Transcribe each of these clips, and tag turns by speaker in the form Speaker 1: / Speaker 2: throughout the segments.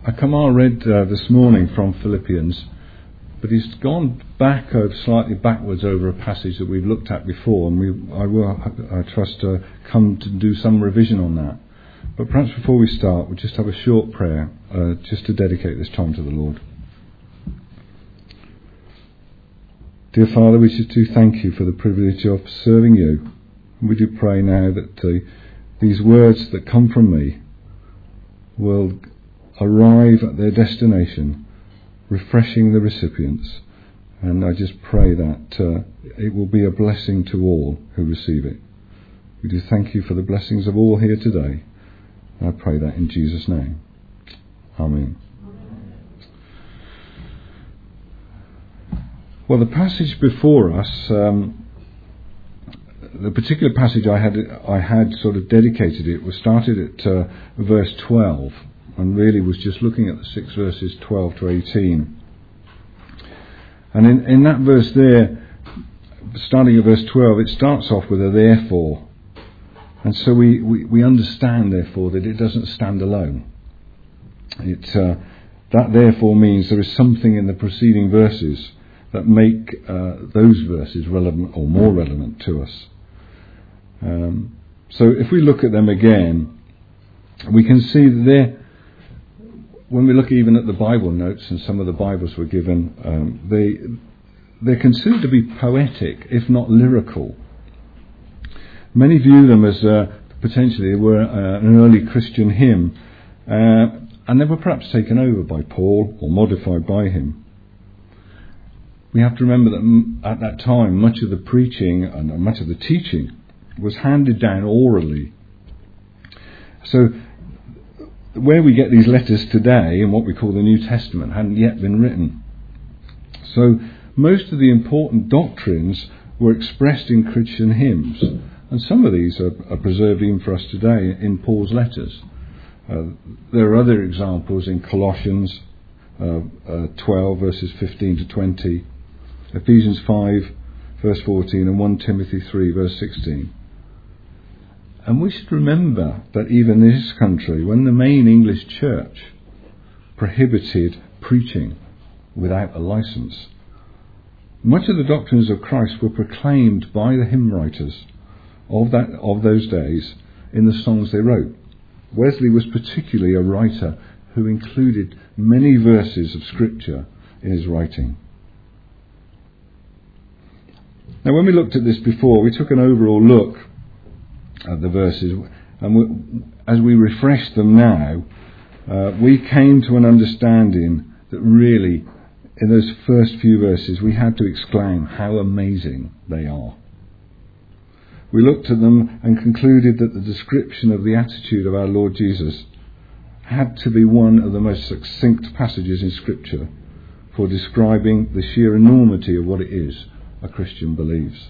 Speaker 1: Kamal read this morning from Philippians, but he's gone slightly backwards over a passage that we've looked at before, and I trust to come to do some revision on that. But perhaps before we start, we'll just have a short prayer, just to dedicate this time to the Lord. Dear Father, we just do thank you for the privilege of serving you. We do pray now that these words that come from me will arrive at their destination, refreshing the recipients. And I just pray that it will be a blessing to all who receive it. We do thank you for the blessings of all here today. I pray that in Jesus' name. Amen. Well, the passage before us, the particular passage I had sort of dedicated it, was started at verse 12, and really was just looking at the 6 verses 12 to 18. And in that verse there, starting at verse 12, it starts off with a therefore. And so we understand, therefore, that it doesn't stand alone. That therefore means there is something in the preceding verses that make those verses relevant or more relevant to us. So if we look at them again, we can see that when we look even at the Bible notes, and some of the Bibles were given, they're considered to be poetic, if not lyrical. Many view them as potentially they were an early Christian hymn, and they were perhaps taken over by Paul or modified by him. We have to remember that at that time much of the preaching and much of the teaching was handed down orally. So where we get these letters today in what we call the New Testament hadn't yet been written. So most of the important doctrines were expressed in Christian hymns, and some of these are preserved even for us today in Paul's letters. There are other examples in Colossians 12 verses 15 to 20, Ephesians 5 verse 14, and 1 Timothy 3 verse 16. And we should remember that even in this country, when the main English church prohibited preaching without a license, much of the doctrines of Christ were proclaimed by the hymn writers of those days in the songs they wrote. Wesley was particularly a writer who included many verses of Scripture in his writing. Now, when we looked at this before, we took an overall look at the verses, and as we refresh them now, we came to an understanding that really, in those first few verses, we had to exclaim how amazing they are. We looked at them and concluded that the description of the attitude of our Lord Jesus had to be one of the most succinct passages in Scripture for describing the sheer enormity of what it is a Christian believes.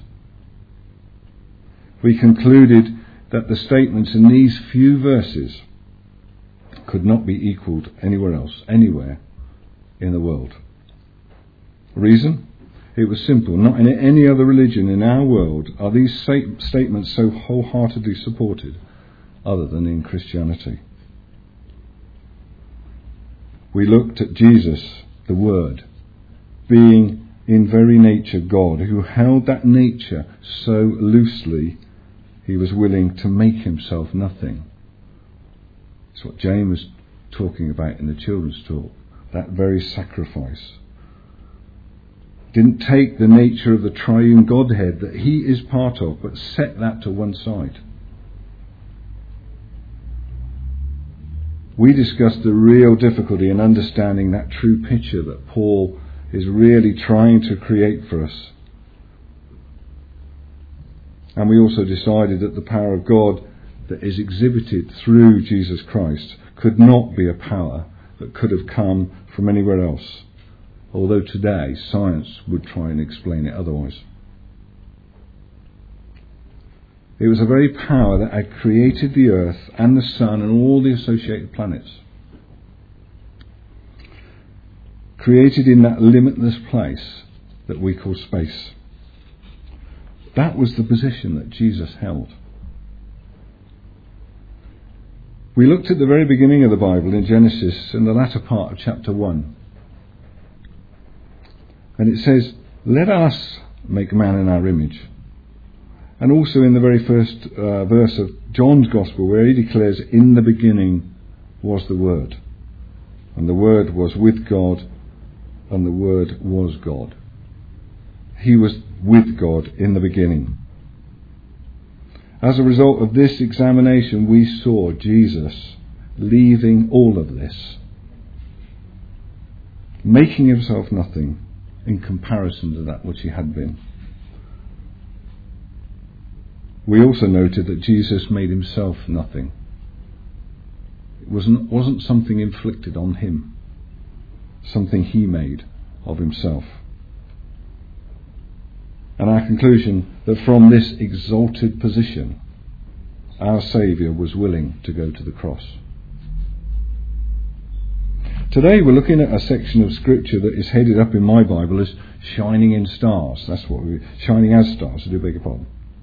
Speaker 1: We concluded that the statements in these few verses could not be equalled anywhere else, anywhere in the world. Reason? It was simple. Not in any other religion in our world are these statements so wholeheartedly supported other than in Christianity. We looked at Jesus, the Word, being in very nature God, who held that nature so loosely he was willing to make himself nothing. It's what James was talking about in the children's talk, that very sacrifice. Didn't take the nature of the triune Godhead that he is part of, but set that to one side. We discussed the real difficulty in understanding that true picture that Paul is really trying to create for us. And we also decided that the power of God that is exhibited through Jesus Christ could not be a power that could have come from anywhere else, although today science would try and explain it otherwise. It was a very power that had created the earth and the sun and all the associated planets. Created in that limitless place that we call space. That was the position that Jesus held. We looked at the very beginning of the Bible in Genesis, in the latter part of chapter 1. And it says, "Let us make man in our image." And also in the very first verse of John's Gospel, where he declares, "In the beginning was the Word, and the Word was with God, and the Word was God." He was with God in the beginning. As a result of this examination, we saw Jesus leaving all of this, making himself nothing in comparison to that which he had been. We also noted that Jesus made himself nothing. It wasn't something inflicted on him, something he made of himself. And our conclusion, that from this exalted position, our Saviour was willing to go to the cross. Today we're looking at a section of Scripture that is headed up in my Bible as shining in stars. That's what shining as stars, I do beg your pardon.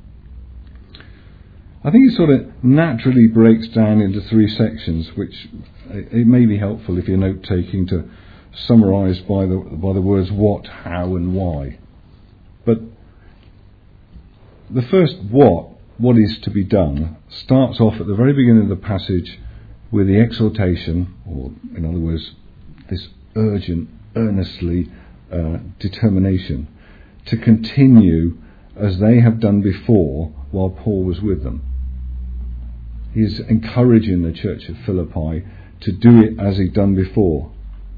Speaker 1: I think it sort of naturally breaks down into three sections, which it may be helpful if you're note-taking to summarise by the words what, how and why. But the first what is to be done, starts off at the very beginning of the passage with the exhortation, or in other words, this urgent, earnestly determination to continue as they have done before while Paul was with them. He is encouraging the church of Philippi to do it as he'd done before.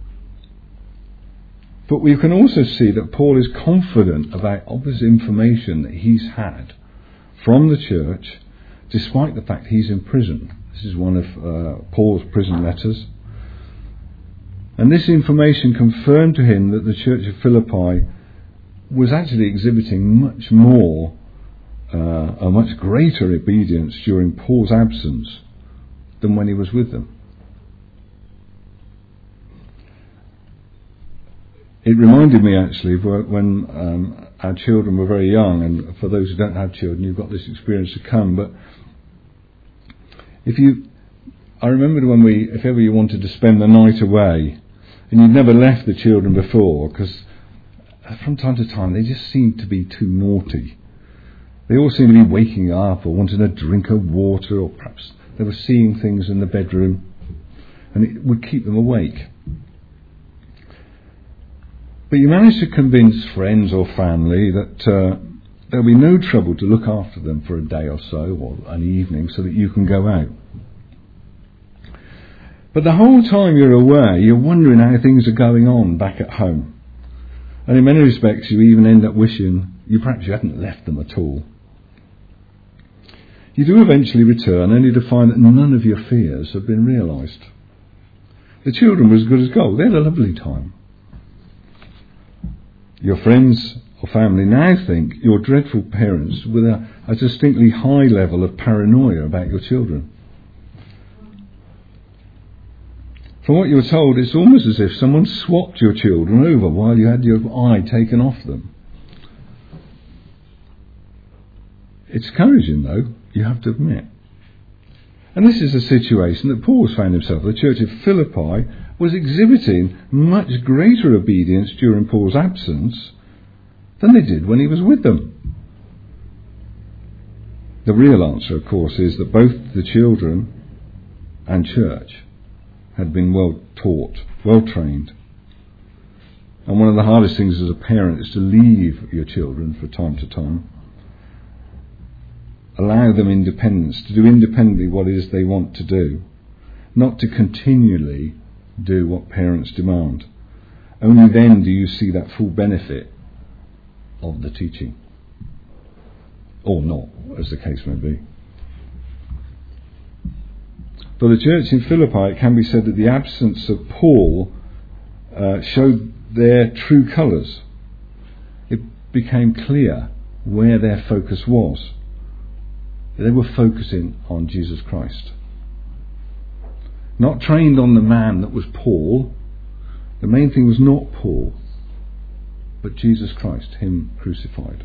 Speaker 1: But we can also see that Paul is confident about obvious information that he's had from the church, despite the fact he's in prison. This is one of Paul's prison letters. And this information confirmed to him that the church of Philippi was actually exhibiting much more, a much greater obedience during Paul's absence than when he was with them. It reminded me actually of when our children were very young, and for those who don't have children, you've got this experience to come. But I remembered if ever you wanted to spend the night away, and you'd never left the children before, because from time to time they just seemed to be too naughty. They all seemed to be waking up or wanting a drink of water, or perhaps they were seeing things in the bedroom, and it would keep them awake. But you manage to convince friends or family that there'll be no trouble to look after them for a day or so, or an evening, so that you can go out. But the whole time you're away, you're wondering how things are going on back at home. And in many respects, you even end up wishing you hadn't left them at all. You do eventually return, only to find that none of your fears have been realised. The children were as good as gold. They had a lovely time. Your friends or family now think you're dreadful parents with a distinctly high level of paranoia about your children. From what you're told, it's almost as if someone swapped your children over while you had your eye taken off them. It's encouraging, though, you have to admit. And this is a situation that Paul's found himself. The church of Philippi was exhibiting much greater obedience during Paul's absence than they did when he was with them. The real answer, of course, is that both the children and church had been well taught, well trained. And one of the hardest things as a parent is to leave your children from time to time. Allow them independence, to do independently what it is they want to do, not to continually do what parents demand. Only then do you see that full benefit of the teaching. Or not, as the case may be. For the church in Philippi, it can be said that the absence of Paul showed their true colours. It became clear where their focus was. They were focusing on Jesus Christ. Not trained on the man that was Paul. The main thing was not Paul, but Jesus Christ, him crucified.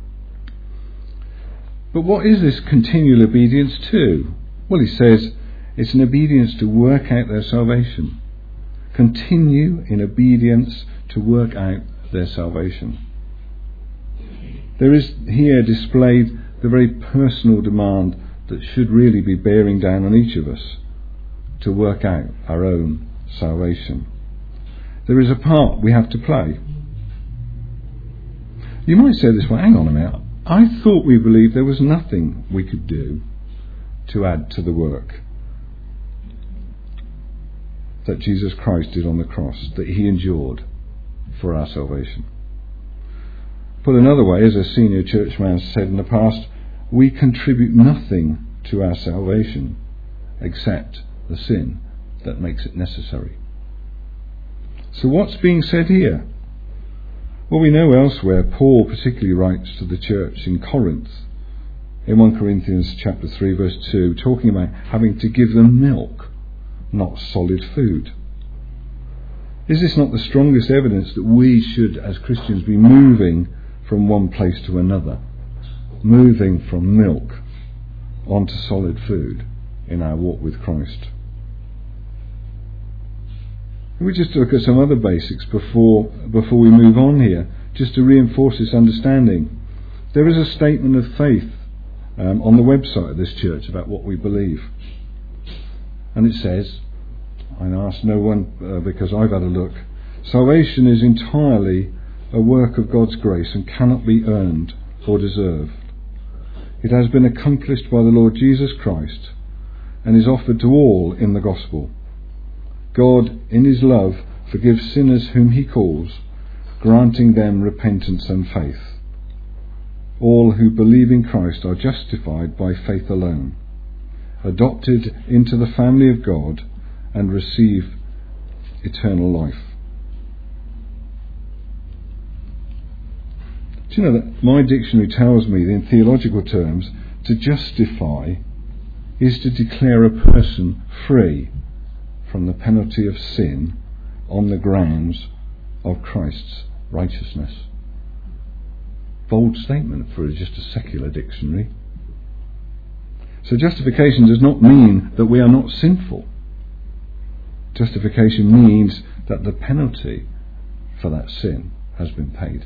Speaker 1: But what is this continual obedience to? Well, he says, It's an obedience to work out their salvation. Continue in obedience to work out their salvation. There is here displayed the very personal demand that should really be bearing down on each of us to work out our own salvation. There is a part we have to play. You might say this way, hang on a minute, I thought we believed there was nothing we could do to add to the work that Jesus Christ did on the cross, that he endured for our salvation. Put another way, as a senior churchman said in the past, we contribute nothing to our salvation except the sin that makes it necessary. So what's being said here? Well, we know elsewhere Paul particularly writes to the church in Corinth in 1 Corinthians chapter 3 verse 2, talking about having to give them milk, not solid food. Is this not the strongest evidence that we should, as Christians, be moving from one place to another, moving from milk onto solid food in our walk with Christ? We just look at some other basics before we move on here, just to reinforce this understanding. There is a statement of faith on the website of this church about what we believe. And it says, I ask no one because I've had a look, salvation is entirely a work of God's grace and cannot be earned or deserved. It has been accomplished by the Lord Jesus Christ and is offered to all in the gospel. God, in his love, forgives sinners whom he calls, granting them repentance and faith. All who believe in Christ are justified by faith alone, adopted into the family of God, and receive eternal life. Do you know that my dictionary tells me, in theological terms, to justify is to declare a person free from the penalty of sin on the grounds of Christ's righteousness. Bold statement for just a secular dictionary. So justification does not mean that we are not sinful. Justification means that the penalty for that sin has been paid.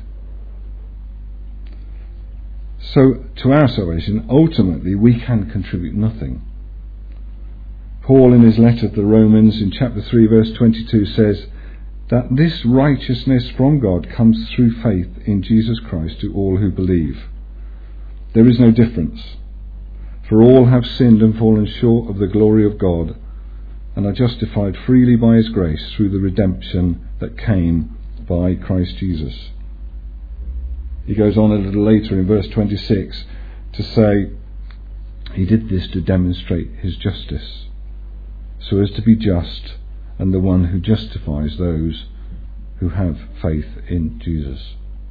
Speaker 1: So to our salvation, ultimately, we can contribute nothing. Paul, in his letter to the Romans in chapter 3 verse 22, says that this righteousness from God comes through faith in Jesus Christ to all who believe. There is no difference, for all have sinned and fallen short of the glory of God, and are justified freely by his grace through the redemption that came by Christ Jesus. He goes on a little later in verse 26 to say he did this to demonstrate his justice, so as to be just and the one who justifies those who have faith in Jesus.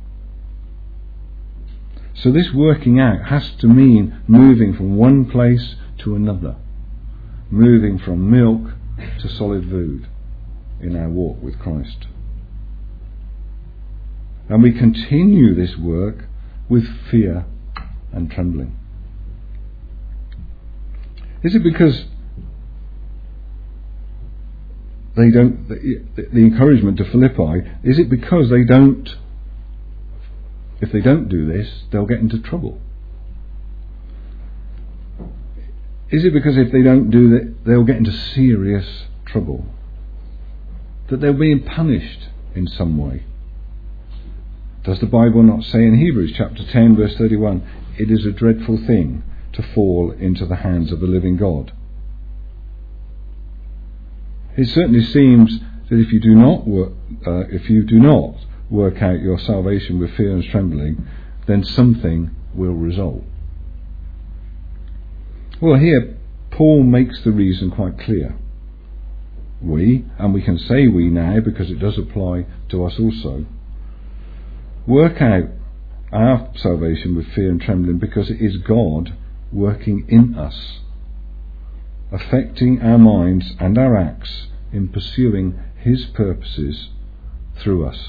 Speaker 1: So this working out has to mean moving from one place to another, moving from milk to solid food in our walk with Christ. And we continue this work with fear and trembling. Is it because they don't, the encouragement to Philippi, is it because they don't, if they don't do this, they'll get into trouble? Is it because if they don't do that, they'll get into serious trouble? That they're being punished in some way? Does the Bible not say in Hebrews chapter 10 verse 31, it is a dreadful thing to fall into the hands of the living God? It certainly seems that if you do not work out your salvation with fear and trembling, then something will result. Well, here Paul makes the reason quite clear. We, and we can say we now because it does apply to us also, work out our salvation with fear and trembling because it is God working in us, affecting our minds and our acts in pursuing his purposes through us.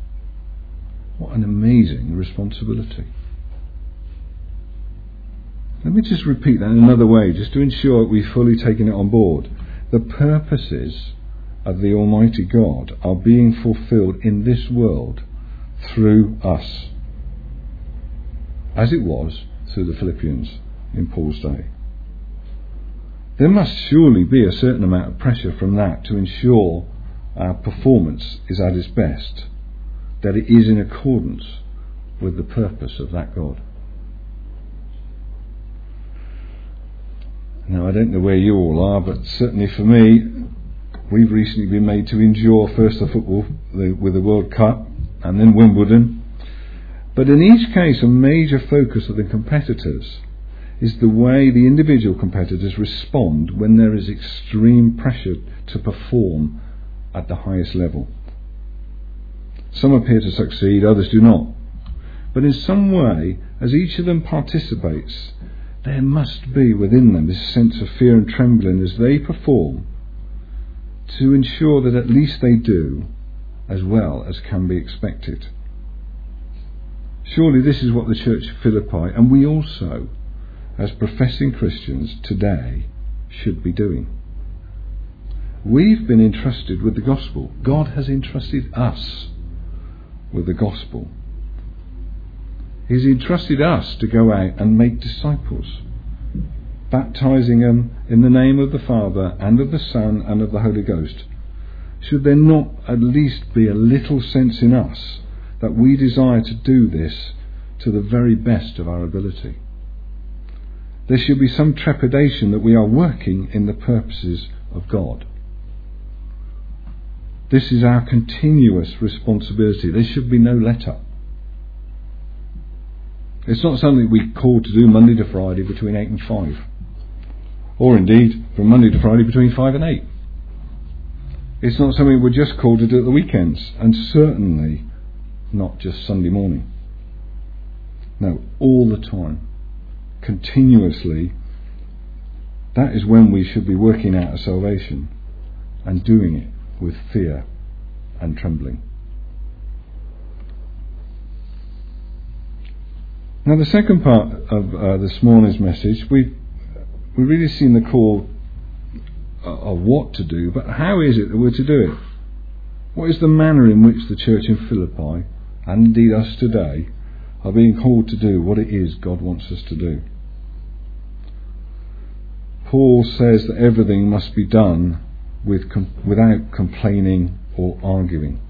Speaker 1: What an amazing responsibility. Let me just repeat that in another way, just to ensure we've fully taken it on board. The purposes of the Almighty God are being fulfilled in this world through us, as it was through the Philippians in Paul's day. There must surely be a certain amount of pressure from that to ensure our performance is at its best, that it is in accordance with the purpose of that God. Now, I don't know where you all are, but certainly for me, we've recently been made to endure first the football with the World Cup and then Wimbledon. But in each case, a major focus of the competitors is the way the individual competitors respond when there is extreme pressure to perform at the highest level. Some appear to succeed, others do not. But in some way, as each of them participates, there must be within them this sense of fear and trembling as they perform, to ensure that at least they do as well as can be expected. Surely this is what the church of Philippi, and we also, as professing Christians today, should be doing. We've been entrusted with the gospel. God has entrusted us with the gospel. He's entrusted us to go out and make disciples, baptizing them in the name of the Father and of the Son and of the Holy Ghost. Should there not at least be a little sense in us that we desire to do this to the very best of our ability? There should be some trepidation that we are working in the purposes of God. This is our continuous responsibility. There should be no let-up. It's not something we're called to do Monday to Friday between 8 and 5. Or indeed, from Monday to Friday between 5 and 8. It's not something we're just called to do at the weekends, and certainly not just Sunday morning. No, all the time, continuously. That is when we should be working out our salvation and doing it with fear and trembling. Now, the second part of this morning's message, we've really seen the call of what to do, but how is it that we're to do it? What is the manner in which the church in Philippi, and indeed us today, are being called to do what it is God wants us to do? Paul says that everything must be done without complaining or arguing.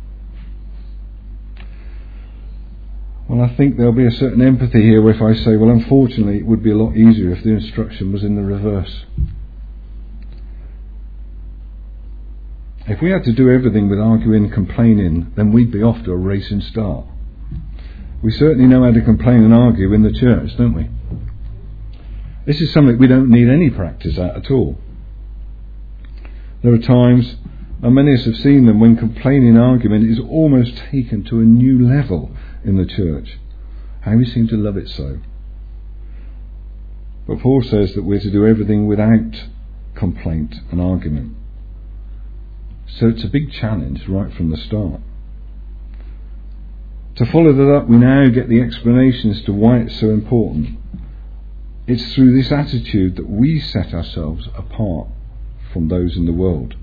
Speaker 1: Well, I think there'll be a certain empathy here if I say, well, unfortunately, it would be a lot easier if the instruction was in the reverse. If we had to do everything with arguing and complaining, then we'd be off to a racing start. We certainly know how to complain and argue in the church, don't we? This is something we don't need any practice at all. There are times, and many of us have seen them, when complaining and argument is almost taken to a new level in the church. How we seem to love it so. But Paul says that we're to do everything without complaint and argument. So it's a big challenge right from the start. To follow that up, we now get the explanation as to why it's so important. It's through this attitude that we set ourselves apart from those in the world.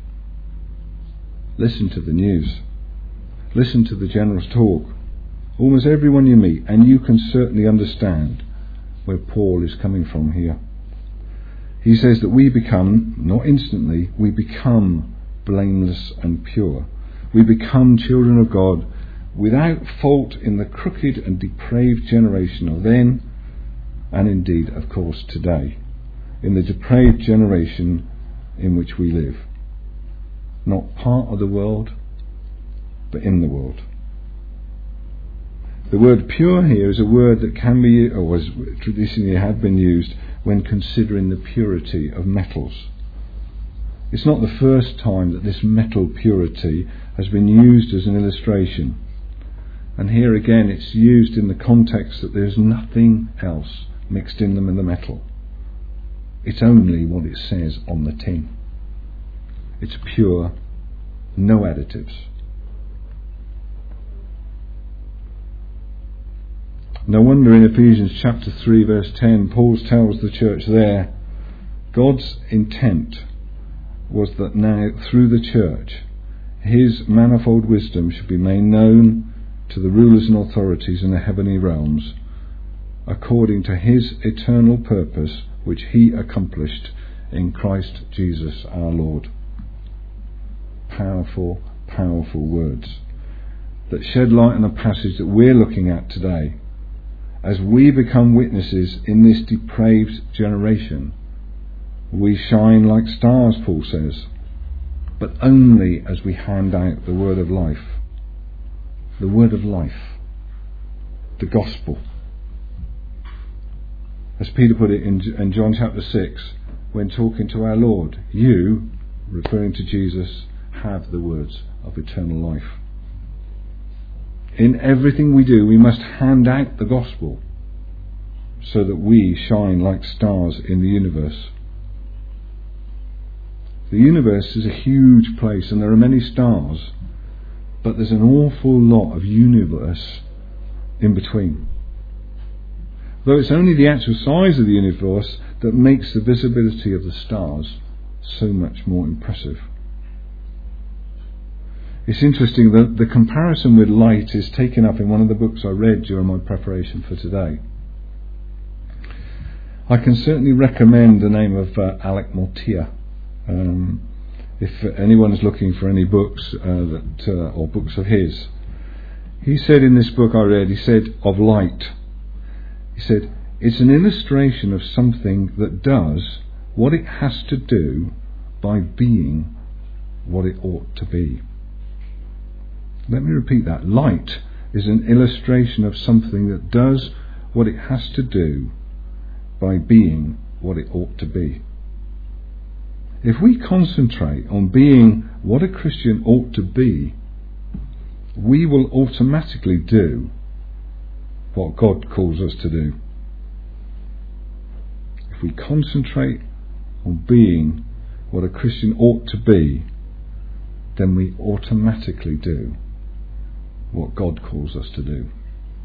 Speaker 1: Listen to the news. Listen to the general's talk. Almost everyone you meet, and you can certainly understand where Paul is coming from here. He says that we become, not instantly, we become blameless and pure. We become children of God without fault in the crooked and depraved generation of then, and indeed, of course, today, in the depraved generation in which we live. Not part of the world, but in the world. The word pure here is a word that can be, or was traditionally had been used when considering the purity of metals. It's not the first time that this metal purity has been used as an illustration. And here again it's used in the context that there's nothing else mixed in them in the metal. It's only what it says on the tin. It's pure, no additives. No wonder in Ephesians chapter 3 verse 10 Paul tells the church there, God's intent was that now through the church his manifold wisdom should be made known to the rulers and authorities in the heavenly realms, according to his eternal purpose which he accomplished in Christ Jesus our Lord. Powerful, powerful words that shed light on a passage that we're looking at today. As we become witnesses in this depraved generation, we shine like stars, Paul says, but only as we hand out the word of life. The word of life. The gospel. As Peter put it in John chapter 6, when talking to our Lord, you, referring to Jesus, have the words of eternal life. In everything we do, we must hand out the gospel so that we shine like stars in the universe. The universe is a huge place and there are many stars, but there's an awful lot of universe in between. Though it's only the actual size of the universe that makes the visibility of the stars so much more impressive. It's interesting that the comparison with light is taken up in one of the books I read during my preparation for today. I can certainly recommend the name of Alec Mortier. If anyone is looking for any books or books of his, he said in this book I read, he said of light, he said, it's an illustration of something that does what it has to do by being what it ought to be. Let me repeat that. Light is an illustration of something that does what it has to do by being what it ought to be. If we concentrate on being what a Christian ought to be, we will automatically do what God calls us to do. If we concentrate on being what a Christian ought to be, then we automatically do what God calls us to do.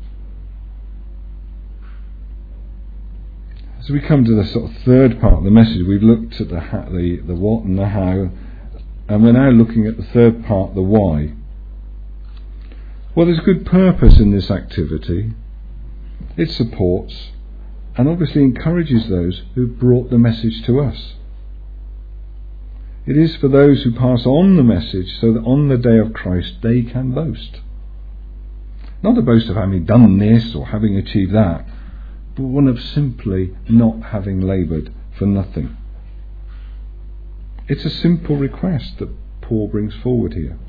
Speaker 1: As we come to the sort of third part of the message, we've looked at the what and the how, and we're now looking at the third part, the why. Well, there's good purpose in this activity. It supports and obviously encourages those who brought the message to us. It is for those who pass on the message so that on the day of Christ they can boast. Not a boast of having done this or having achieved that, but one of simply not having laboured for nothing. It's a simple request that Paul brings forward here.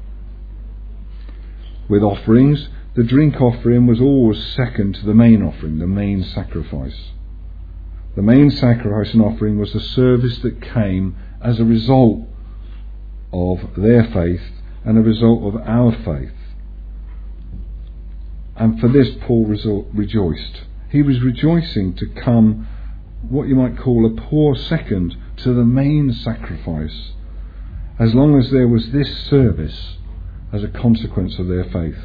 Speaker 1: With offerings, the drink offering was always second to the main offering, the main sacrifice. The main sacrifice and offering was the service that came as a result of their faith and a result of our faith. And for this Paul rejoiced. He was rejoicing to come, what you might call a poor second to the main sacrifice, as long as there was this service as a consequence of their faith.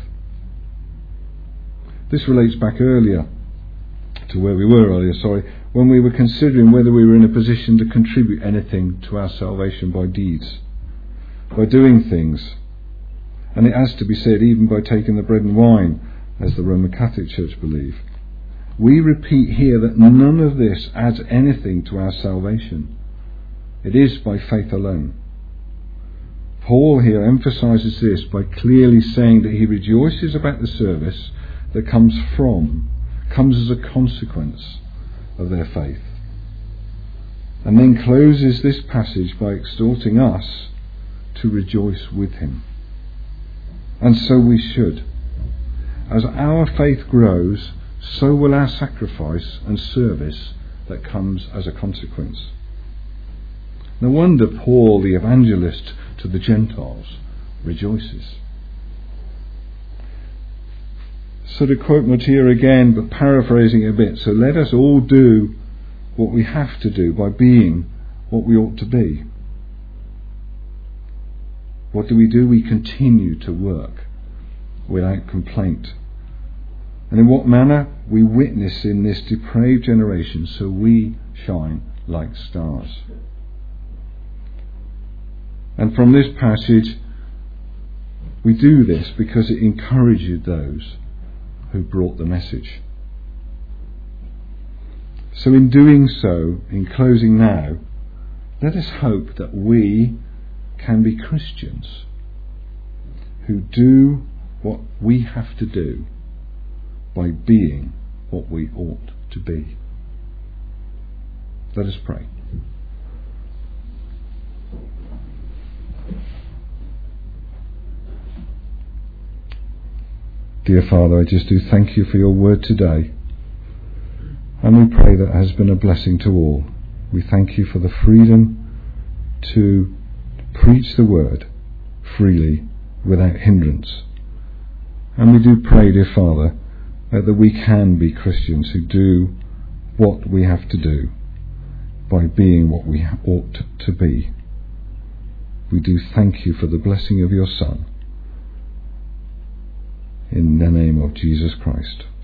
Speaker 1: This relates back earlier to where we were earlier, when we were considering whether we were in a position to contribute anything to our salvation by deeds, by doing things. And it has to be said, even by taking the bread and wine, as the Roman Catholic Church believe. We repeat here that none of this adds anything to our salvation. It is by faith alone. Paul here emphasises this by clearly saying that he rejoices about the service that comes as a consequence of their faith. And then closes this passage by exhorting us to rejoice with him. And so we should. As our faith grows, so will our sacrifice and service that comes as a consequence. No wonder Paul, the evangelist to the Gentiles, rejoices. So to quote Mortier again, but paraphrasing it a bit, so let us all do what we have to do by being what we ought to be. What do? We continue to work without complaint. And in what manner? We witness in this depraved generation, so we shine like stars. And from this passage, we do this because it encouraged those who brought the message. So in doing so, in closing now, let us hope that we can be Christians who do what we have to do by being what we ought to be. Let us pray. Dear Father, I just do thank you for your word today. And we pray that it has been a blessing to all. We thank you for the freedom to preach the word freely without hindrance. And we do pray, dear Father, that we can be Christians who do what we have to do by being what we ought to be. We do thank you for the blessing of your Son. In the name of Jesus Christ.